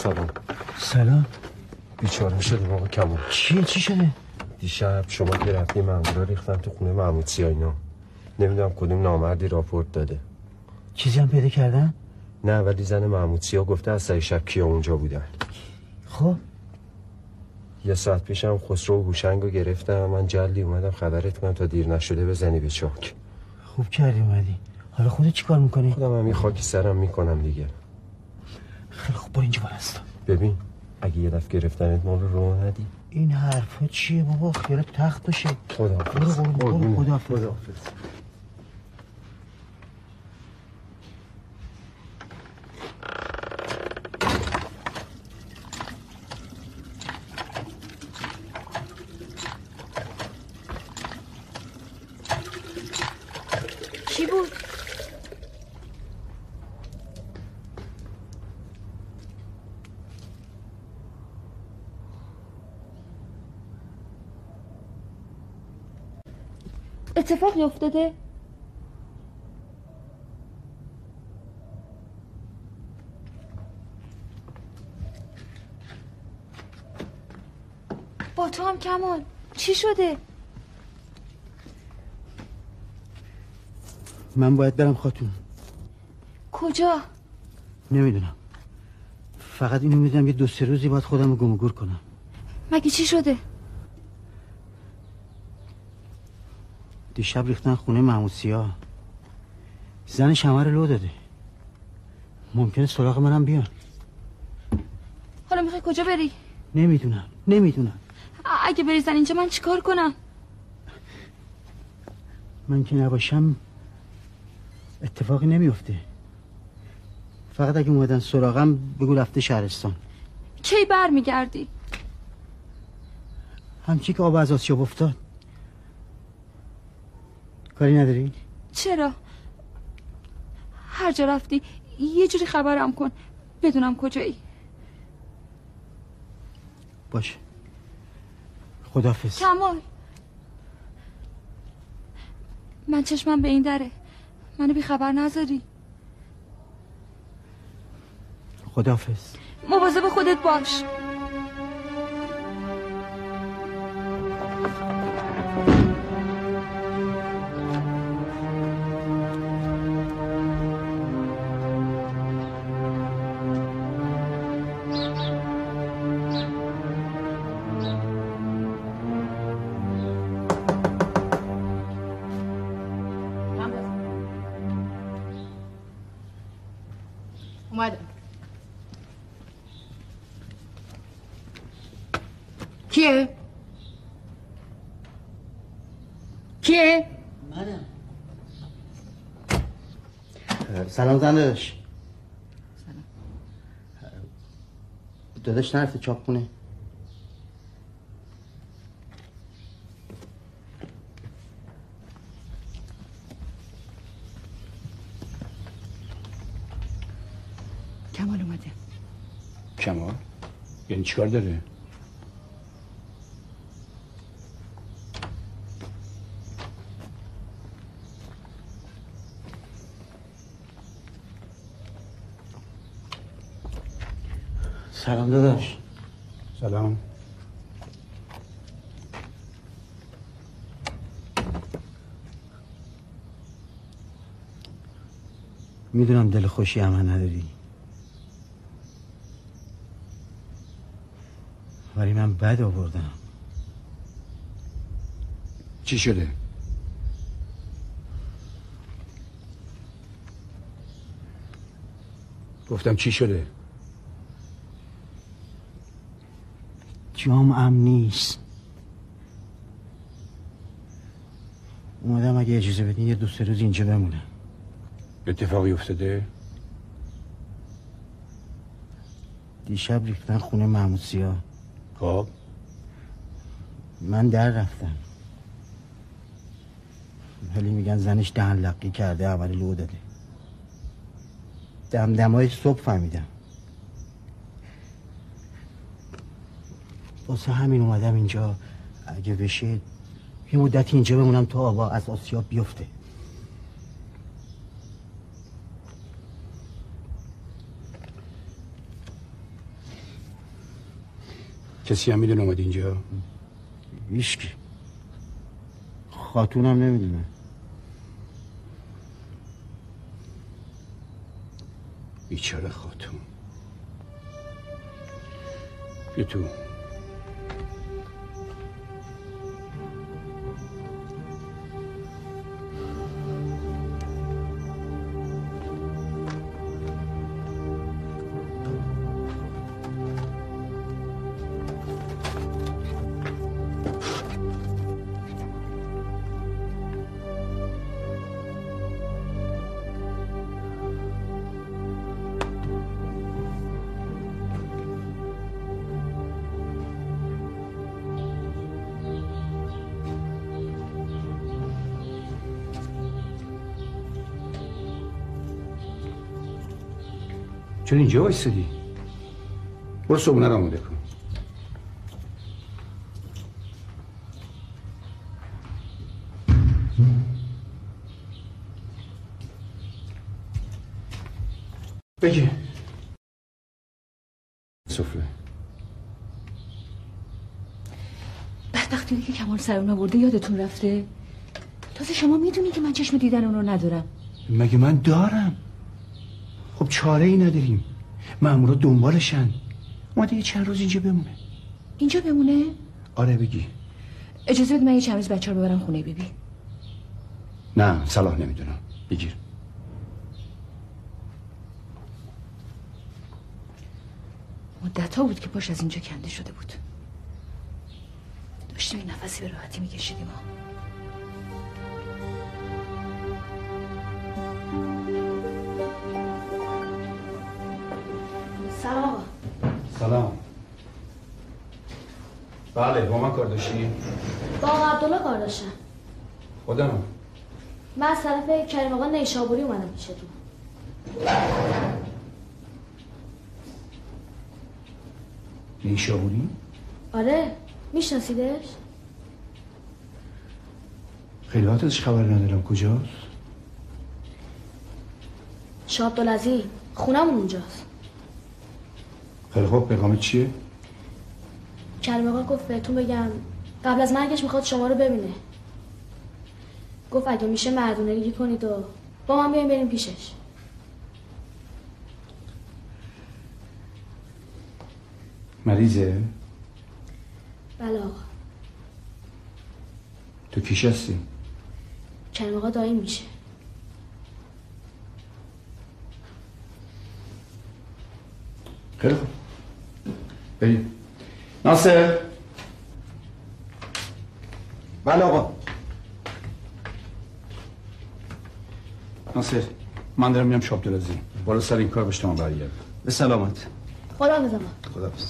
سلام. سلام. بیچاره شدیم آقا کمال. چی شده؟ دیشب شما که رفتی مامورا ریختن تو خونه محمود سیا اینا. نمیدونم کدوم نامردی راپورت داده. چیزی هم پیدا کردن؟ نه ولی زن محمود سیا گفته از سر شب کیا اونجا بودن. خب یه ساعت پیشم خسرو و هوشنگو گرفتم. من جلدی اومدم خبرت کنم تا دیر نشده بزنی به چاک. خوب کردی اومدی. حالا خودت چی کار میکنی؟ خودم هم یه خاکی سرم میکنم دیگه. خیلی خوب برو اینجا برستا. ببین اگه یه دفعه گرفتنت ما رو ندی. این حرفا چیه بابا؟ خیالت تخت باشه. خداحافظ. برو خداحافظ. چی بود؟ اتفاقی افتاده؟ با تو هم کمال چی شده؟ من باید برم خاتون. کجا؟ نمیدونم. فقط اینو میدونم یه 2-3 روزی باید خودم رو گم و گور کنم. مگه چی شده؟ دیشب ریختن خونه محمود سیا. زنش همه رو لو داده. ممکنه سراغ منم بیان. حالا میخوای کجا بری؟ نمیدونم. اگه بریزن اینجا من چیکار کنم؟ من که نباشم اتفاقی نمیفته. فقط اگه اومدن سراغم بگو رفته شهرستان. کی بر میگردی؟ همچی که آب از آسیاب افتاد. کاری نداری؟ چرا؟ هر جا رفتی یه جوری خبرم کن بدونم کجایی. باشه. خداحافظ. کمال من چشمم به این دره. منو بی خبر نذاری. خداحافظ. مواظب خودت باش. اومدم. کیه؟ منم. سلام داداش. سلام. داداش نرفته چاپخونه؟ کمال اومده. کمال؟ یعنی چیکار داره؟ سلام داداش. سلام. میدونم دل خوشی هم نداری، ولی من بد آوردم. چی شده؟ گفتم چی شده؟ جام امن نیست. اومدم اگه اجازه بدین یه 2-3 روز اینجا بمونم. اتفاقی افتاده؟ دیشب ریختن خونه محمود سیا. خب من در رفتم، ولی میگن زنش دهن لقی کرده، عمل لو داده. دمدمای صبح فهمیدم. واسه همین اومدم اینجا اگه بشه یه مدتی اینجا بمونم تا آبا از آسیاب بیفته. کسی هم میدونه اومد اینجا؟ هیچکی. خاتونم نمیدونه. بیچاره خاتون. بیا تو. چرا اینجا وایسادی؟ برو صبحونه رو آماده کن. بگی سفره. بدبختی که کمال سرون آورده یادتون رفته؟ تازه شما میدونی که من چشم دیدن اون رو ندارم. مگه من دارم؟ خب چاره ای نداریم. مامورا دنبالشن. اومده یه چند روز اینجا بمونه. اینجا بمونه؟ آره بگی. اجازه بده من یه چند روز بچه رو ببرم خونه ببین. نه صلاح نمیدونم. بگیر. مدت ها بود که پاش از اینجا کنده شده بود. داشتیم این نفسی به راحتی میکشیدیم ها. سلام آقا. سلام. بله با من کار داشتی؟ با آقا عبدالله کار داشتم. خودم. من از طرف کریم آقا نیشابوری اومدم پیشتون. نیشابوری؟ آره میشناسیدش؟ خیلی وقت ازش خبر ندارم. کجاست؟ شاه عبدالعزیز خونمون اونجاست. خیلی خوب. پیغامت چیه؟ کریم آقا گفت بهتون بگم قبل از مرگش میخواد شما رو ببینه. گفت اگه میشه مردونگی کنید و با من بیایم بریم پیشش. مریضه؟ بله آقا. تو کیش هستی؟ کریم آقا دایم میشه. خیلی خوب. بریم. ناصر. بله آقا. ناصر من دارم میرم شاه عبدالعزیز. بالا سر این کار باش تا من برگردم. به سلامت. خدا بزنم. خداحافظ.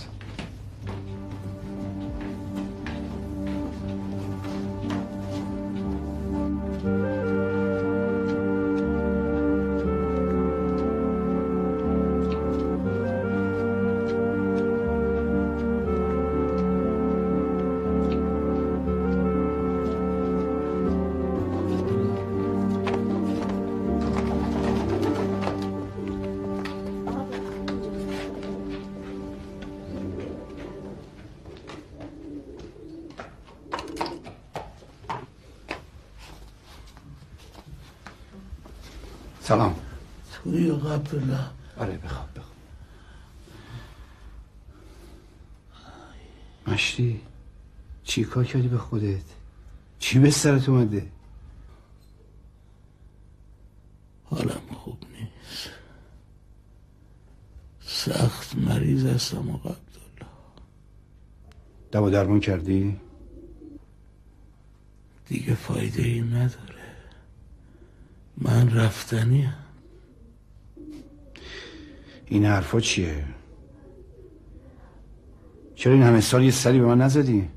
سلام. توی عبدالله. آره بخواب. مشتی چی کار کردی به خودت؟ چی به سرت اومده؟ حالم خوب نیست. سخت مریض هستم آقا عبدالله. دوا درمون کردی؟ دیگه فایده ای نداره. من رفتنیم. این حرفا چیه؟ چرا این همه سال یه سری به من نزدی؟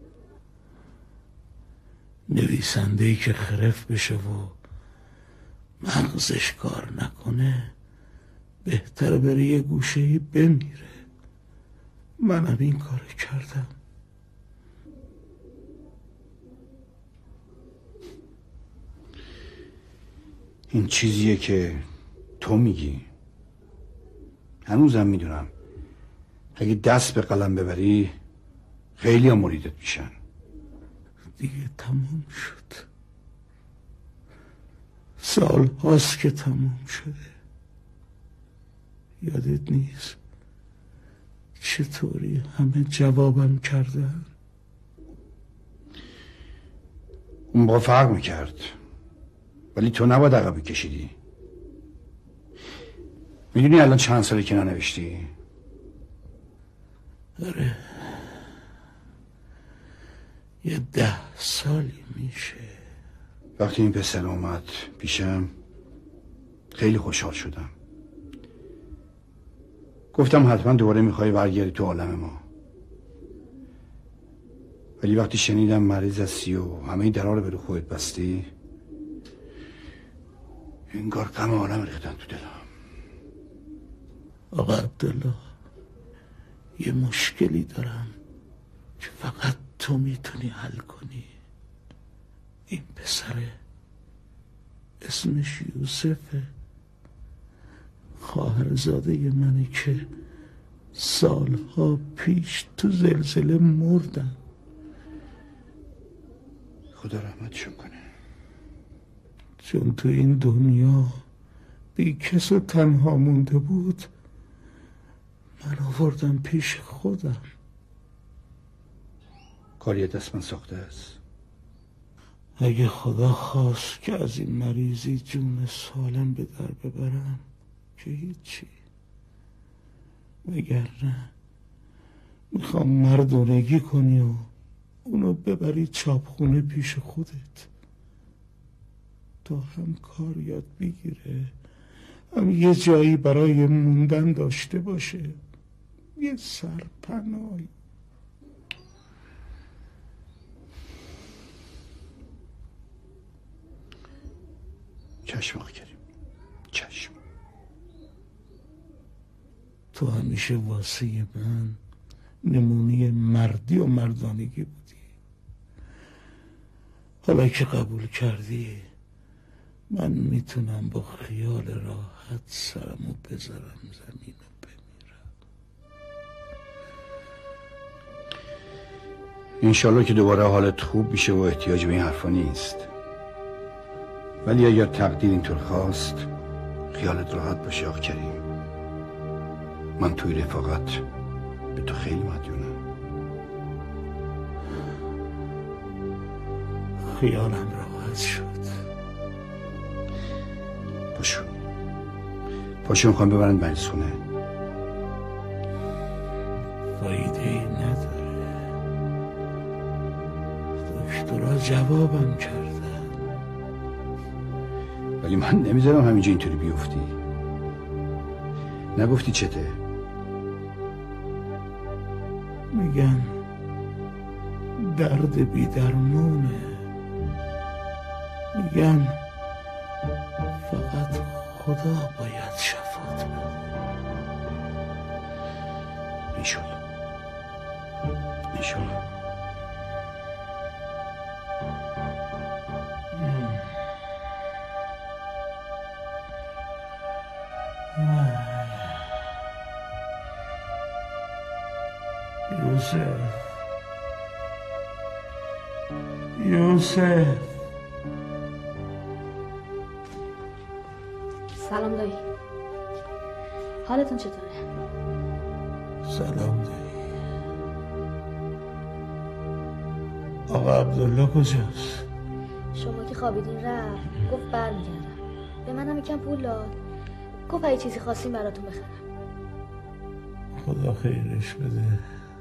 نویسنده‌ای که خرف بشه و مغزش کار نکنه بهتر بره یه گوشه‌ای بمیره. منم این کار کردم. این چیزیه که تو میگی. هنوزم میدونم اگه دست به قلم ببری خیلی هم مریدت میشن. دیگه تموم شد. سال هاست که تموم شده. یادت نیست چطوری همه جوابم کردن؟ اون با فرق میکرد، ولی تو نباید عقب کشیدی. میدونی الان چند ساله که ننوشتی؟ آره، یه 10 سالی میشه. وقتی این پسر اومد پیشم خیلی خوشحال شدم. گفتم حتما دوباره میخوای برگردی تو عالم ما. ولی وقتی شنیدم مریض هستی و همه این درها رو به رو خودت بستی، انگار غم عالم ریختن تو دلم. آقا عبدالله، یه مشکلی دارم که فقط تو میتونی حل کنی. این پسره اسمش یوسفه، خواهرزاده منه که سالها پیش تو زلزله مردن. خدا رحمتشون کنه. چون تو این دنیا بی کس و تنها مونده بود، من آوردم پیش خودم. کاری دست من ساخته است. اگه خدا خواست که از این مریضی جون سالم به در ببرم که هیچی، وگرنه میخوام مردونگی کنی و اونو ببری چاپخونه پیش خودت تا هم کار یاد بگیره، هم یه جایی برای موندن داشته باشه، یه سرپناهی. چشم آقا کریم، چشم. تو همیشه واسه من نمونه مردی و مردانگی بودی. حالا که قبول کردی، من میتونم با خیال راحت سرمو بذارم زمین و بمیرم. انشالله که دوباره حالت خوب میشه و احتیاج به این حرفا نیست. ولی اگر تقدیر اینطور خواست، خیالت راحت باشه آقا کریم. من توی رفاقت به تو خیلی مدیونم. خیالم راحت شد. پاشو میخوام ببرن مریضخونه. فایده ای نداره. دکترها جوابم کردن. ولی من نمیذارم همینجا اینطوری بیفتی. نگفتی چته؟ میگن درد بی درمونه. میگن فقط خدا باید شفات بده. انشالله. یوسف سلام دایی، حالتون چطوره؟ سلام دایی. آقا عبدالله کجاست؟ شما که خوابیدین رفت، گفت برمیگردم. به منم یکم پول داد، گفت اگه چیزی خواستین براتون بخرم. خدا خیرش بده.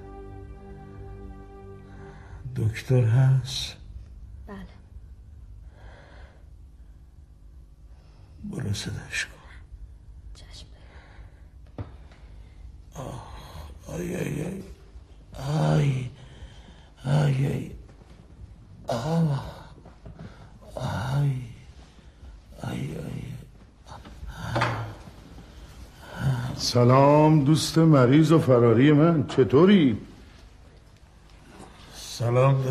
دکتر هست؟ بله. برو صداش کن. چشم. آی آی آی آی آی آی آی آی آی. سلام دوست مریض و فراری من، چطوری؟ سلام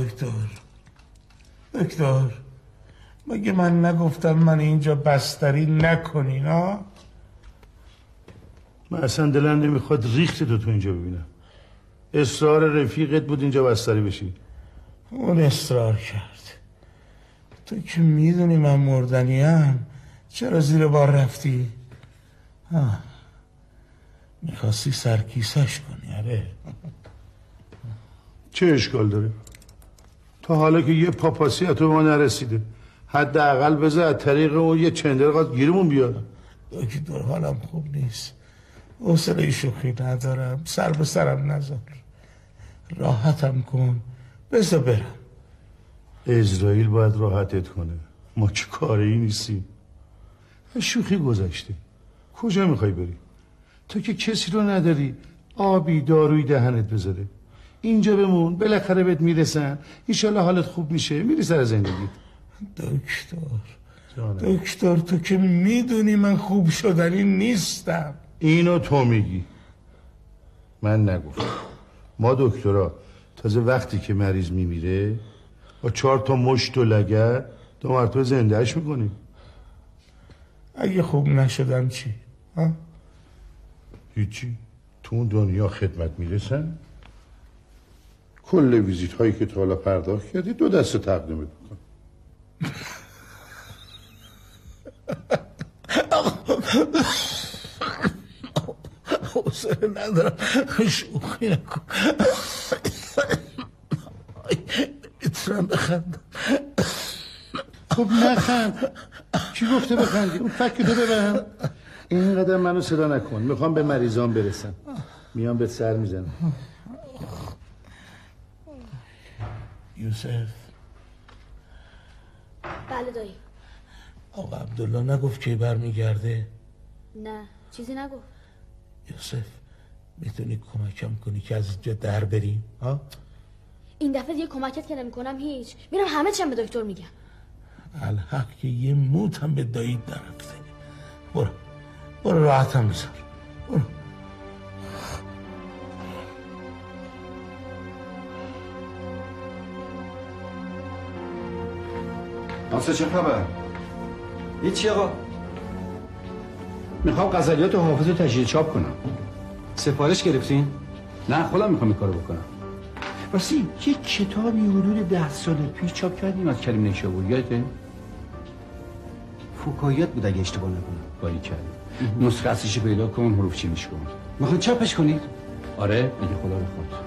دکتر، مگه من نگفتم من اینجا بستری نکنین ها؟ من اصلا دلم نمیخواد ریخت تو اینجا ببینم. اصرار رفیقت بود اینجا بستری بشی. اون اصرار کرد. تو که میدونی من مردنیم، چرا زیر بار رفتی؟ میخواستی سرکیسش کنی. آره چه اشکال داره؟ تا حالا که یه پاپاسی تو ما نرسیده، حداقل بذار از طریق اون یه چندرقات گیرمون بیاد. دکتر حالم خوب نیست، حوصله شوخی ندارم، سر به سرم نذار، راحتم کن، بذار برم. اسرائیل باید راحتت کنه، ما چه کاری نیستیم. شوخی گذشته، کجا میخوای بری؟ تو که کسی رو نداری آبی داروی دهنت بذاره. اینجا بمون، بالاخره بهت میرسن، انشالله حالت خوب میشه، میری سر زندگی. دکتر تو که میدونی من خوب شدنی نیستم. اینو تو میگی، من نگفتم. ما دکترا تازه وقتی که مریض میمیره با 4 تا مشت و لگد 2 مرتبه زندهش میکنیم. اگه خوب نشدم چی؟ هیچی، تو اون دنیا خدمت میرسن، کل ویزیت هایی که تا حالا پرداخت کردی 2 دسته تقدیمت میکن. حوصله ندارم، شوخی نکن. میتونم بخندم. خب نخند. کی گفته بخندی؟ اون فکرتو ببرم. اینقدر منو صدا نکن، میخوام به مریضان برسم، میام به سر میزنم. یوسف. بله دایی. آقا عبدالله نگفت که برمیگرده؟ نه چیزی نگفت. یوسف میتونی کمکم کنی که از اینجا در بریم؟ این دفعه دیگه کمکت که نمی‌کنم هیچ، میرم همه چیم به دکتر میگم. الحق که یه موت هم به دایید نرفته. برو راحتم بذار، برو. آسه چه خبر؟ هیچی آقا، میخوام غزلیات حافظ رو تجدید چاپ کنم. سفارش گرفتین؟ نه خودم میخوام این کارو بکنم. واسه یه کتابی حدود 10 سال پیش چاپ کردیم از کریم نیشابوری، یادته؟ فکاهیات بود اگه اشتباه نکنم. باری کردیم. نسخه اصلیش پیدا کن، حروف چینیش کن. میخواین چاپش کنید؟ آره اگه خدا بخواد.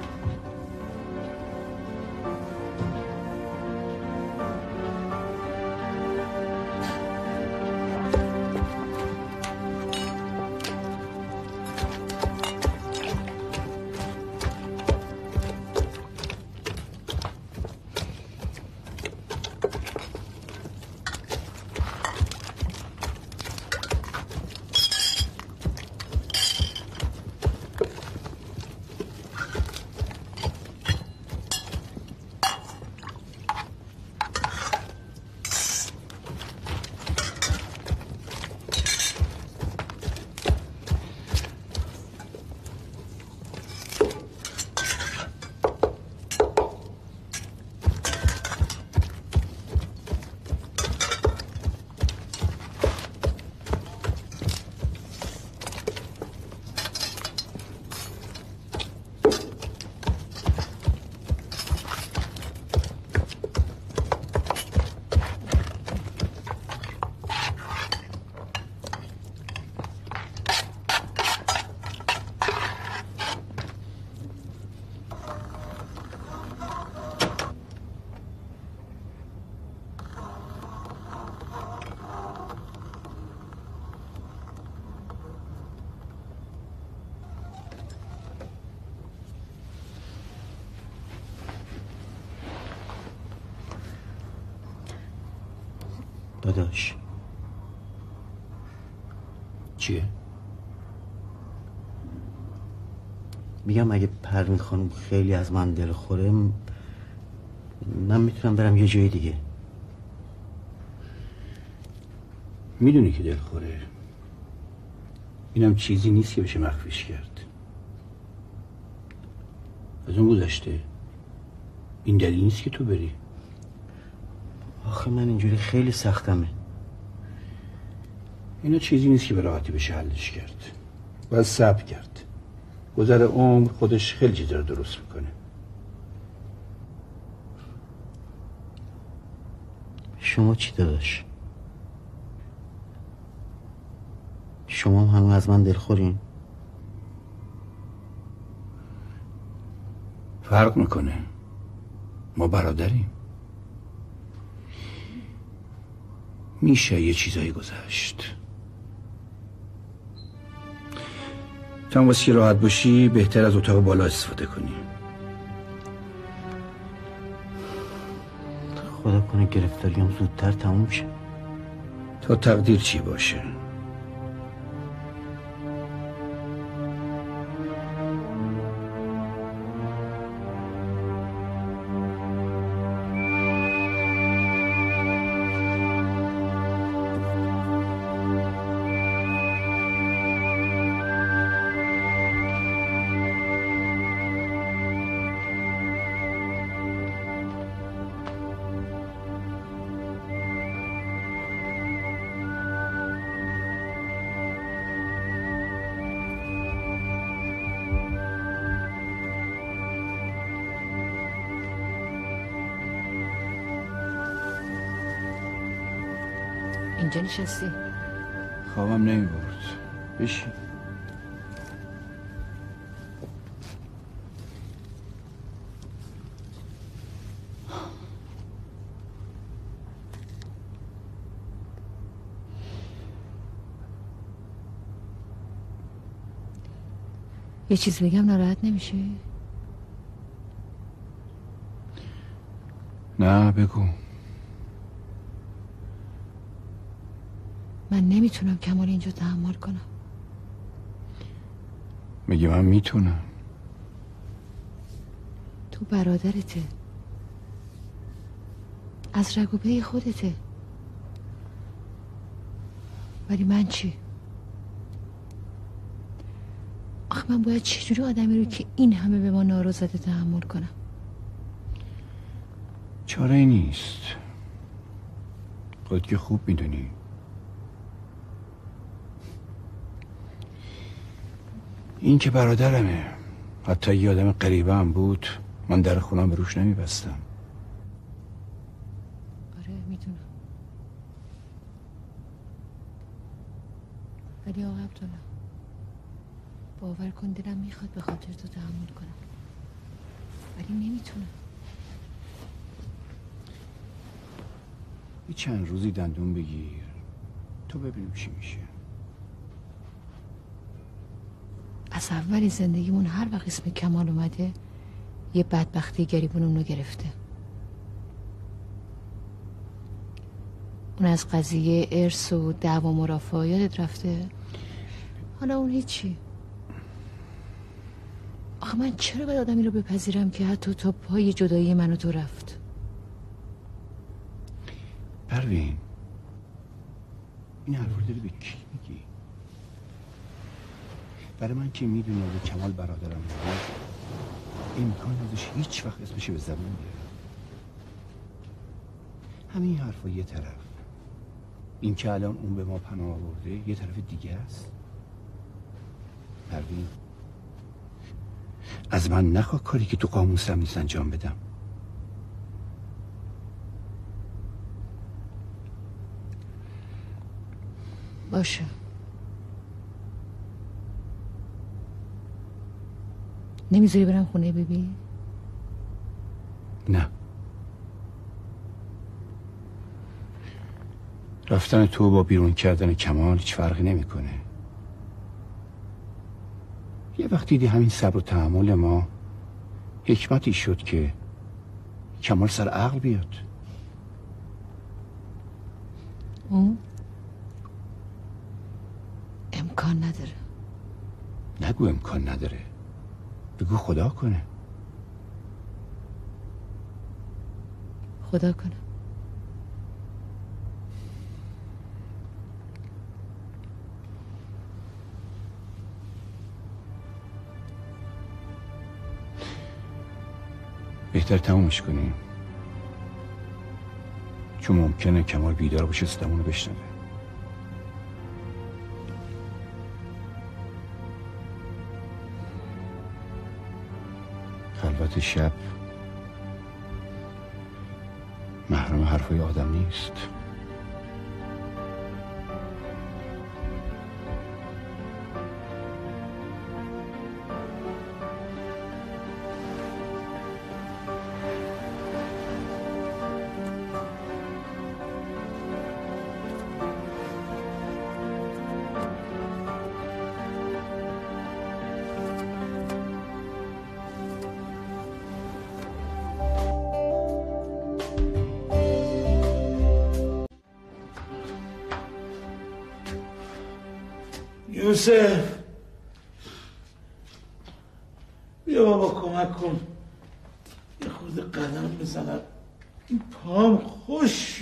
داداش چیه؟ میگم اگه پروین خانم خیلی از من دل خوره، من میتونم برم یه جای دیگه. میدونی که دل خوره، اینم چیزی نیست که بشه مخفیش کرد. از اون گذشته این دلیل نیست که تو بری. آخه من اینجوری خیلی سختمه. اینا چیزی نیست که به راحتی بشه حلش کرد، باید صبر کرد. گذر عمر خودش خیلی چیزا رو درست میکنه. شما چی داداش؟ شما هم از من دلخورین؟ فرق میکنه، ما برادریم. میشه یه چیزایی گذشت. تا واسه که راحت باشی بهتر از اتاق بالا استفاده کنی. خدا کنه گرفتاریام زودتر تموم شه. تا تقدیر چی باشه. اینجا نشستی؟ خوابم نمی برد. بشین. یه چیز بگم ناراحت نمیشی؟ نه بگو. من نمیتونم کمال اینجا تحمل کنم. میگه من میتونم. تو برادرته، از رگ و پی خودته، ولی من چی؟ آخه من باید چجوری آدمی رو که این همه به ما نارو زده تحمل کنم؟ چاره ای نیست. خودت که خوب میدونی. این که برادرمه، حتی یه آدم غریبه هم بود من در خونم به روش نمیبستم. آره میدونم، ولی آقا عبدالله باور کن دلم میخواد به خاطر تو تحمل کنم، ولی نمیتونم. یه چند روزی دندون بگیر تو ببینیم چی میشه. از اول زندگیمون هر وقت اسم کمال اومده یه بدبختی گریبونمون رو گرفته. اون از قضیه ارث و دعوا مرافعه یادت رفته؟ حالا اون هیچی. آخه من چرا باید آدمی رو بپذیرم که حتی تا پای جدایی من و تو رفت؟ پروین این حرف رو داری به کی میگی؟ برای من که میدونی اگه کمال برادرم بود امکان نداشت هیچ وقت اسمش به زبون بیاره. همین حرفا یه طرف، این که الان اون به ما پناه آورده یه طرف دیگه است. پروین از من نخواه کاری که تو قاموسم نیست انجام بدم. باشه، نمیذاری برم خونه بیبی؟ نه، رفتن تو با بیرون کردن کمال هیچ فرقی نمیکنه. یه وقت دیدی همین صبر و تحمل ما حکمتی شد که کمال سر عقل بیاد. اون امکان نداره. نگو امکان نداره، بگو خدا کنه. خدا کنه. بهتر تمومش کنیم، چون ممکنه کمال بیدار باشه صدامونو بشنوه. اوقات شب محرم حرفای آدم نیست. یوسف بیا بابا کمک کن، یه خورده قدم بزنم، این پام خوش شد.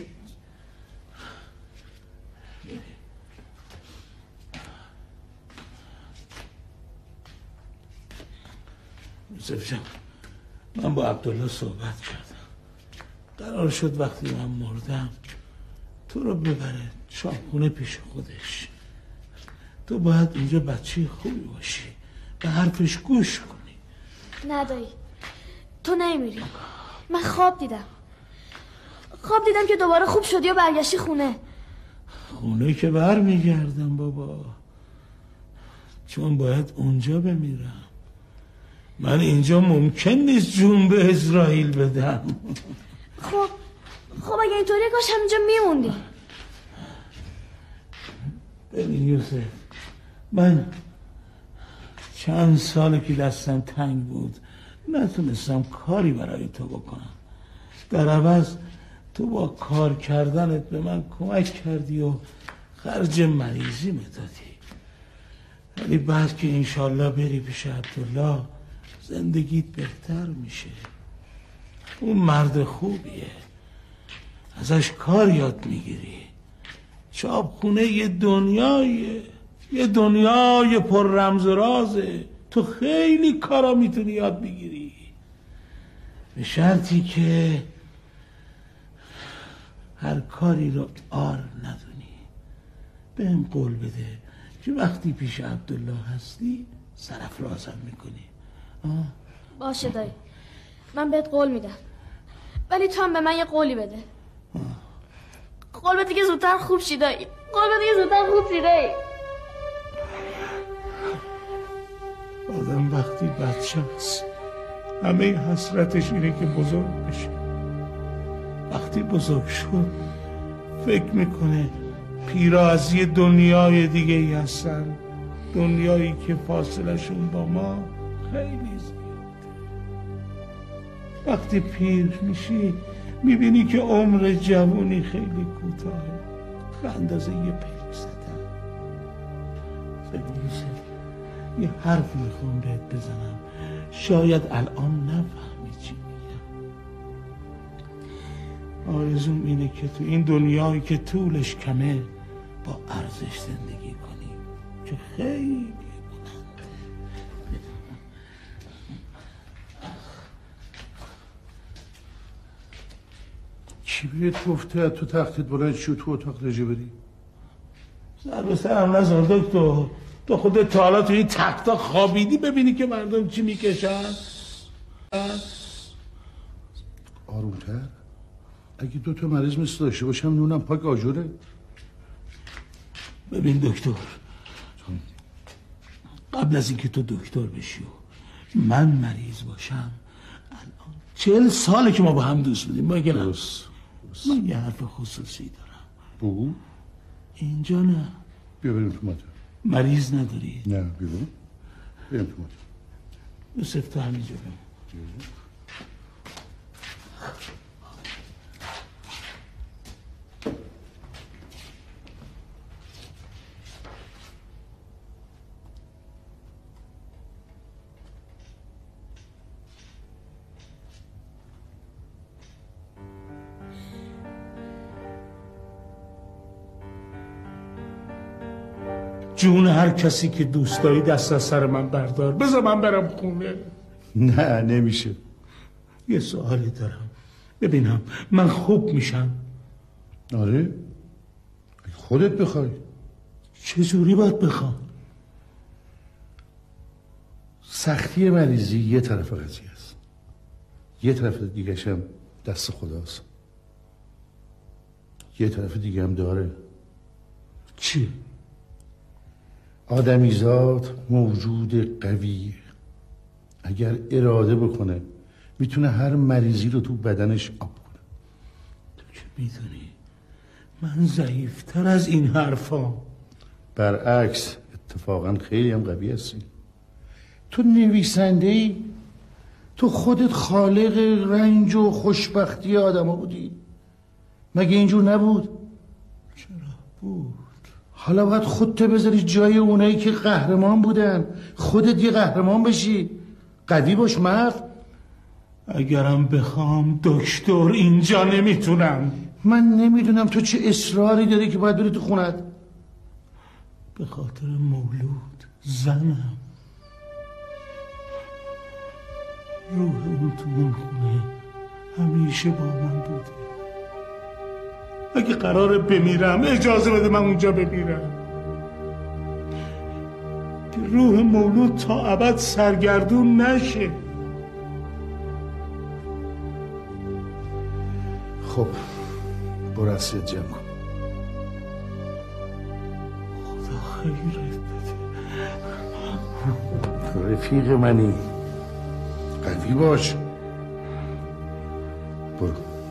یوسف جان، من با عبدالله صحبت کردم، قرار شد وقتی من مردم تو رو ببره چاپخونه پیش خودش. تو باید اینجا بچه خوبی باشی، به حرفش گوش کنی. نه دایی، تو نمیری. من خواب دیدم که دوباره خوب شدی و برگشتی خونه. خونه که بر میگردم بابا، چون باید اونجا بمیرم. من اینجا ممکن نیست جون به اسرائیل بدم. خب اگه اینطوری کاش همینجا میموندی. ببین یوسف، من چند ساله که دستم تنگ بود نتونستم کاری برای تو بکنم. در عوض تو با کار کردنت به من کمک کردی و خرج مریضی میدادی. ولی بعد که انشالله بری پیش عبدالله زندگیت بهتر میشه. اون مرد خوبیه، ازش کار یاد میگیری. چاپخونه یه دنیای پر رمز و رازه. تو خیلی کارا میتونی یاد بگیری، به شرطی که هر کاری رو آر ندونی. بهم قول بده که وقتی پیش عبدالله هستی سرافرازم میکنی. باشه دایی، من بهت قول میدم، ولی تو هم به من یه قولی بده. قول بده که زودتر خوب شی دایی. قول بده که زودتر خوب شی دایی. آدم وقتی بچه هست همه حسرتش اینه که بزرگ بشه. وقتی بزرگ شد فکر میکنه پیرا از یه دنیای دیگه ای هستن، دنیایی که فاصله شون با ما خیلی زیاده. وقتی پیر میشی میبینی که عمر جوانی خیلی کوتاهه، به اندازه یه پیک زدن. ببین یه حرف میخوام بهت بزنم، شاید الان نفهمی چی میگم. آرزوم اینه که تو این دنیایی که طولش کمه با ارزش زندگی کنی که خیلی بلنده. کی بهت گفته تو تختت بلند شو تو اتاق رژه بری؟ سر به سرم نذار دکتر. تو خودت تا حالا تو این تختا خوابیدی ببینی که مردم چی میکشن؟ آرومتر. اگه 2 مریض مثل داشته باشم نونم پاک آجوره. ببین دکتر، قبل از اینکه تو دکتر بشی و من مریض باشم الان 40 ساله که ما با هم دوست بودیم. من یه حرف خصوصی دارم. بگو. اینجا نه. بیا بریم تو مادر. مریض نداری؟ نه بیا بریم تو مادر. یوسف تو همینجا بریم. جون هر کسی که دوست داری دست از سر من بردار، بذار من برم خونه. نه نمیشه. یه سوالی دارم، ببینم من خوب میشم؟ آره خودت بخوای. چجوری باید بخوام؟ سختی مریضی یه طرف قضیه است، یه طرف دیگه هم دست خداست، یه طرف دیگه هم داره. چی؟ آدمیزاد موجود قویه، اگر اراده بکنه میتونه هر مریضی رو تو بدنش آب کنه. تو که میدونی من ضعیفتر از این حرفا. برعکس، اتفاقا خیلی هم قوی هستی. تو نویسنده ای، تو خودت خالق رنج و خوشبختی آدم ها بودی، مگه اینجور نبود؟ چرا بود؟ حالا باید خودت بذاری جای اونایی که قهرمان بودن، خودت یه قهرمان بشی. قوی باش مرد. اگرم بخوام دکتر اینجا نمیتونم. من نمیدونم تو چه اصراری داری که باید بری تو خونت. به خاطر مولود زنم. روح اون تو اون خونه همیشه با من بوده. اگه قراره بمیرم اجازه بده من اونجا بمیرم، که روح مولود تا ابد سرگردون نشه. خب برو اسیت جمع کن. خدا خیرت بده. رفیق منی، قوی باش. برو.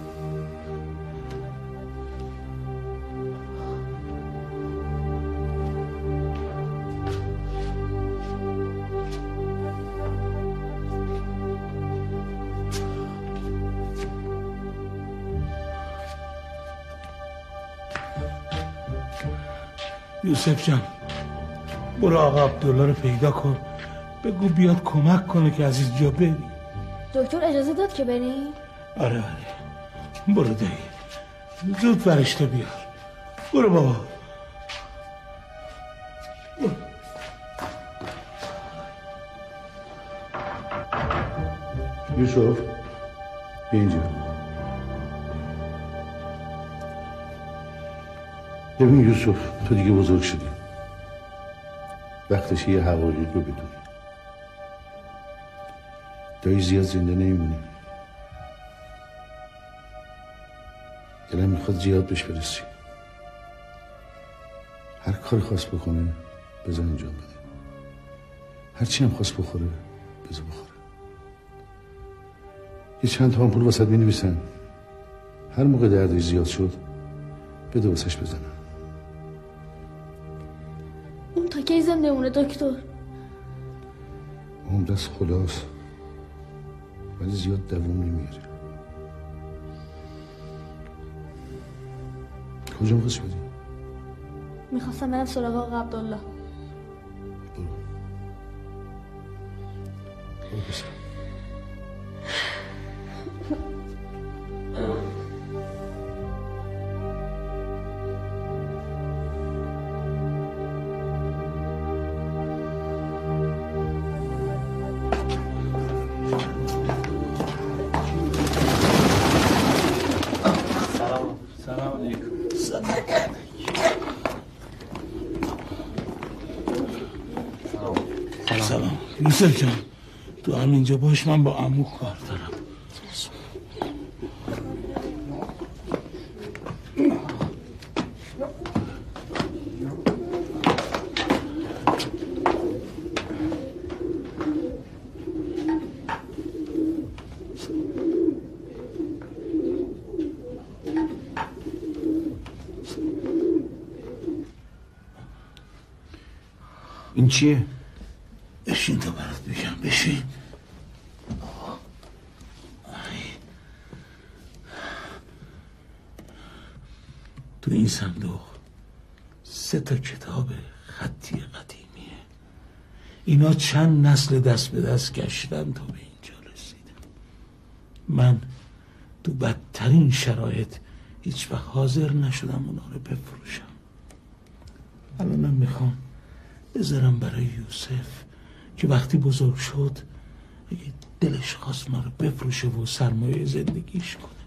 یوسف جان، برو آقا عبدالله رو پیدا کن، بگو بیاد کمک کنه که از اینجا بری. دکتر اجازه داد که بری؟ آره برو دایی، زود فرشته بیار. برو بابا. یوسف بیا اینجا. ببین یوسف، تو دیگه بزرگ شدی، وقتش یه حقایق رو بدونی. دایی زیاد زنده نمیمونی، دلم میخواد زیاد بهش برسی. هر کار خواست بکنه بذار انجام بده، هر چی هم خواست بخوره بذار بخوره. یه چند تا آمپول واسط مینویسن، هر موقع دردش زیاد شد بده واسش بزنن. اون تا کی زنده مونه دکتر؟ اون دست خداست، ولی زیاد دوام نمیاره. کجا میخواستی بدی؟ میخواستم برم سراغ آقا عبدالله. برو بسر. سلام یوسف جان، تو همینجا باش، من با عمو کار دارم. این چیه؟ بشین تا برات بگم. بشین. تو این صندوق 3 کتاب خطی قدیمیه. اینا چند نسل دست به دست گشتن تا به اینجا رسیدن. من تو بدترین شرایط هیچ وقت حاضر نشدم اونا رو بفروشم. الانم میخوام بذارم برای یوسف که وقتی بزرگ شد اگه دلش خواست ما رو بفروشه و سرمایه زندگیش کنه.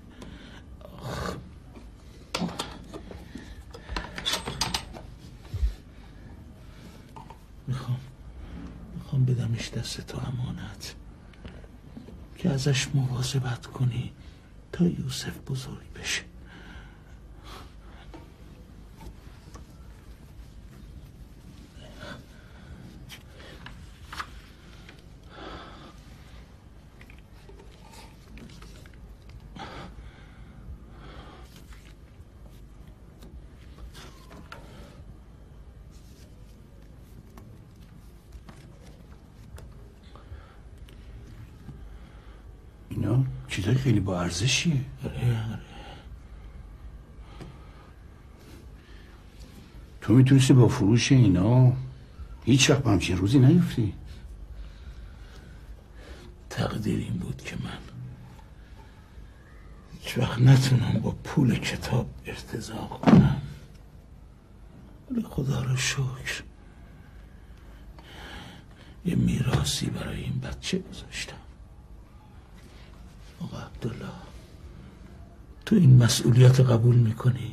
میخوام بدمش دست تو امانت. که ازش مواظبت کنی تا یوسف بزرگ بشه. اینا چیزای خیلی با ارزشیه. آره. تو میتونستی با فروش اینا هیچ وقت با همچین روزی نیفتی. تقدیر این بود که من هیچ وقت نتونم با پول کتاب ارتزاق کنم، ولی خدا رو شکر یه میراثی برای این بچه گذاشتم. آقا عبدالله، تو این مسئولیت قبول میکنی؟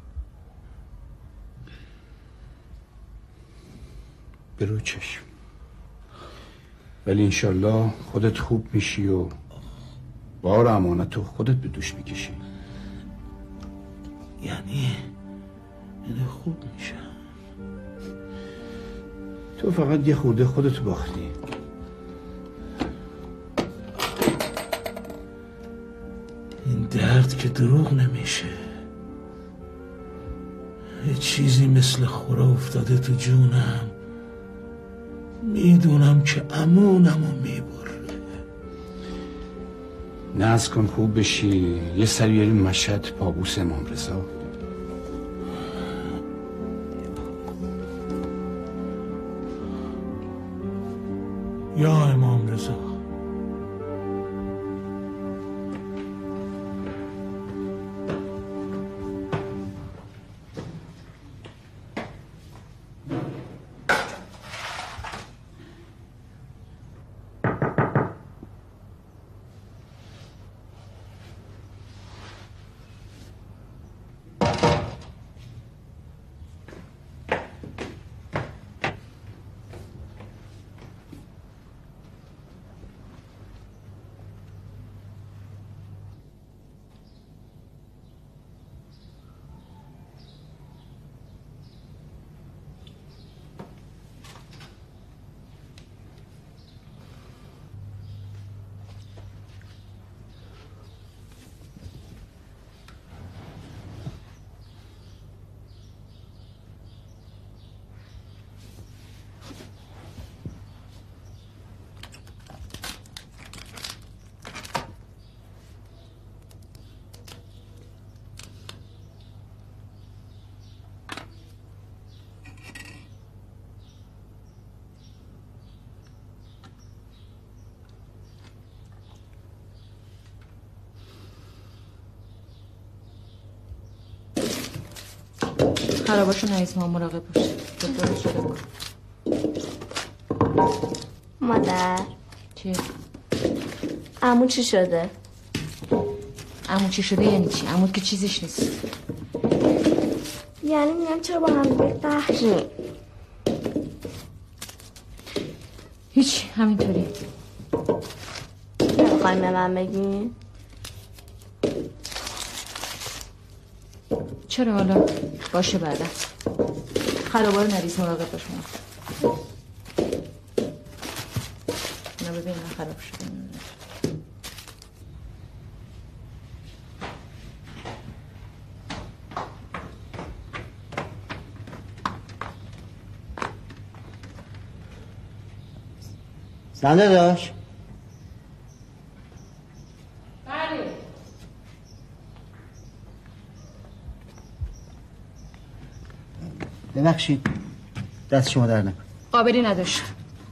برو چشم، ولی انشالله خودت خوب میشی و بار امانتو خودت به دوش میکشی. یعنی خوب میشم؟ تو فقط یه خورده خودتو باختی. این درد که دروغ نمیشه، یه چیزی مثل خوره افتاده تو جونم. میدونم که امونمو میبره. ناز کن خوب بشی، یه سری بریم مشهد پابوس امام رضا. یا امام رضا، خراباشو نریز، ما مراقب باشه. درست شده کن. مادر چی؟ عمو چی شده؟ عمو چی شده یعنی چی؟ عمو که چیزیش نیست. یعنی میگم چرا با هم قهریم؟ هیچ، همینطوری. نمیخوایم به من بگین؟ چرا حالا؟ باشه بعدا. خرابا رو نریز، مراقب باش. اینا ببین من خراب شده. زنده داشت؟ بله. ببخشید، دست شما در نکن. قابلی نداشت.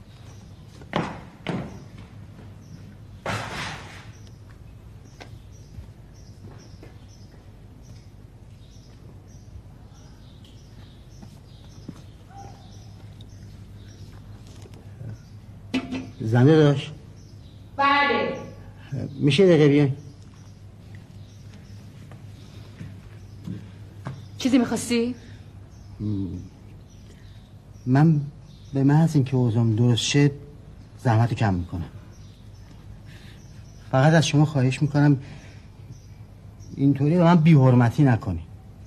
زنده داشت؟ بله. میشه دقیقه بیاین؟ چیزی میخواستی؟ من به محض اینکه اوضاعم درست شد زحمتو کم میکنم. فقط از شما خواهش میکنم اینطوری به من بی‌حرمتی نکنی.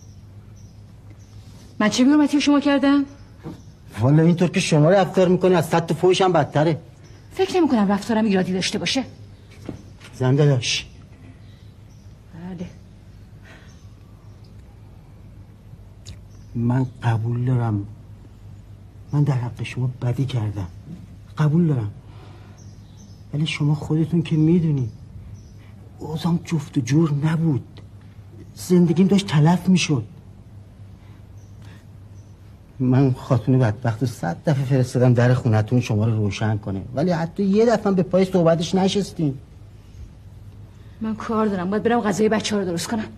من چه بی‌حرمتی شما کردم؟ والا اینطور که شما رفتار میکنی از صد تا فوش هم بدتره. فکر نمی کنم رفتارم ایرادی داشته باشه. زنده داشت. بله. من قبول دارم من در حق شما بدی کردم، قبول دارم، ولی شما خودتون که میدونی اوضاعم جفت و جور نبود، زندگیم داشت تلف میشد. من خاتون بدبخت 100 دفعه فرستادم در خونتون شما رو روشن کنه، ولی حتی یه دفعه به پای صحبتش نشستین. من کار دارم، باید برم غذای بچه ها رو درست کنم.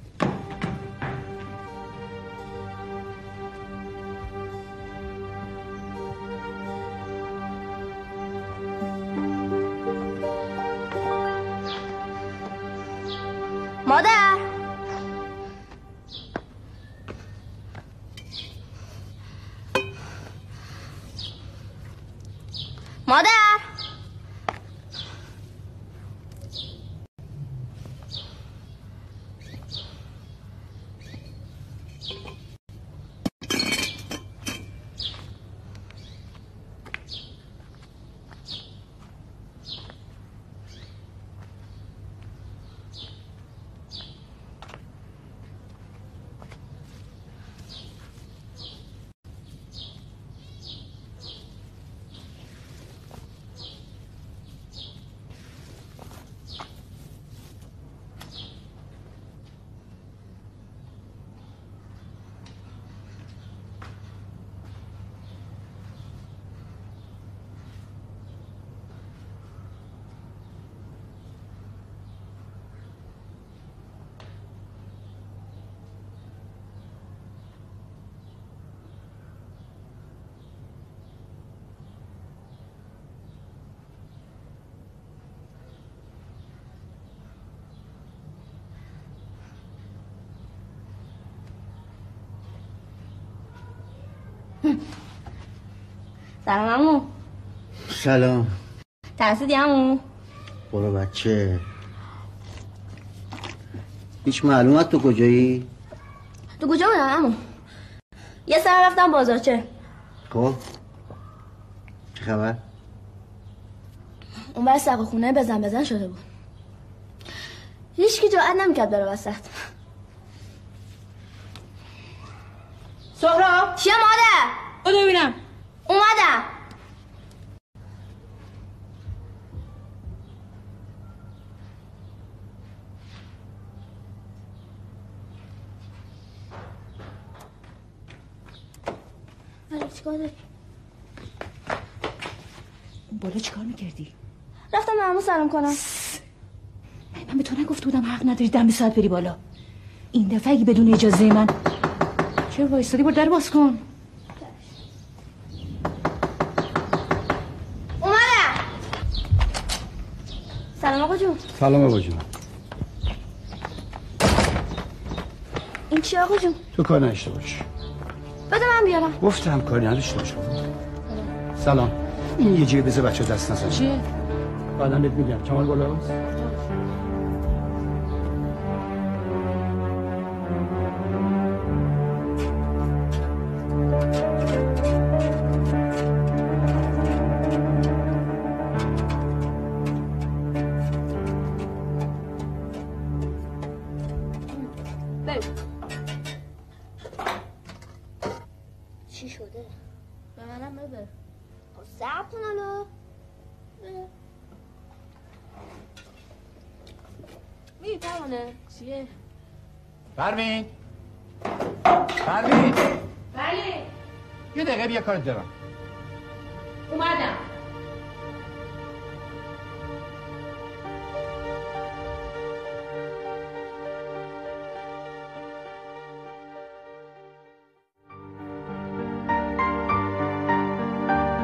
مادر مادر سلام عمو. سلام. ترسیدی عمو؟ برو بچه. هیچ معلومات تو کجایی؟ تو کجا بودم عمو؟ یه سر رفتم بازارچه. خب چه خبر؟ اون بر سقف خونه بزن شده بود. هیچ کی جرئت نمیکرد بره وسط. سهراب چیه مادر؟ بودو ببینم. اومدم. چیکار داری؟ اون بالا چیکار میکردی؟ رفتم به عمو سلام کنم. من به تو نگفته بودم حق نداری دم ساعت بری بالا؟ این دفعه اگه بدون اجازه من چرا وایستادی؟ برو در باز کن. اومدم. سلام آقا جون. سلام آقا جون. این چی آقا جون؟ تو کار نداشته باش. بده من بیارم. گفتم کاری نداشته باش. سلام. این یه جیه بذار بچه دست نزن. چیه؟ بعدا بهت میگم. کمال بالاست. چی شده؟ به منم بده. صبر کن الو. می پروانه چیه؟ پروین. بله یه دقیقه بیا کارت دارم. اومدم.